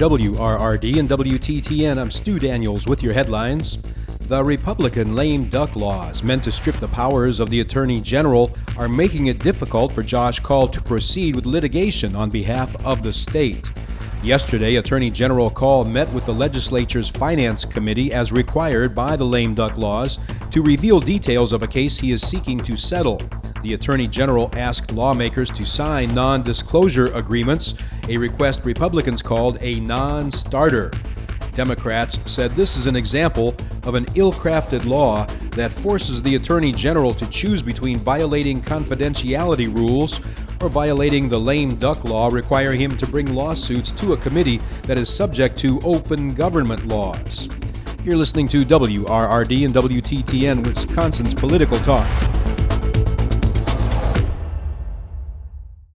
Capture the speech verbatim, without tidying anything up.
W R R D and W T T N. I'm Stu Daniels with your headlines. The Republican lame duck laws meant to strip the powers of the Attorney General are making it difficult for Josh Kaul to proceed with litigation on behalf of the state. Yesterday, Attorney General Kaul met with the legislature's Finance Committee as required by the lame duck laws to reveal details of a case he is seeking to settle. The Attorney General asked lawmakers to sign non-disclosure agreements, a request Republicans called a non-starter. Democrats said this is an example of an ill-crafted law that forces the Attorney General to choose between violating confidentiality rules or violating the lame duck law requiring him to bring lawsuits to a committee that is subject to open government laws. You're listening to W R R D and W T T N, Wisconsin's Political Talk.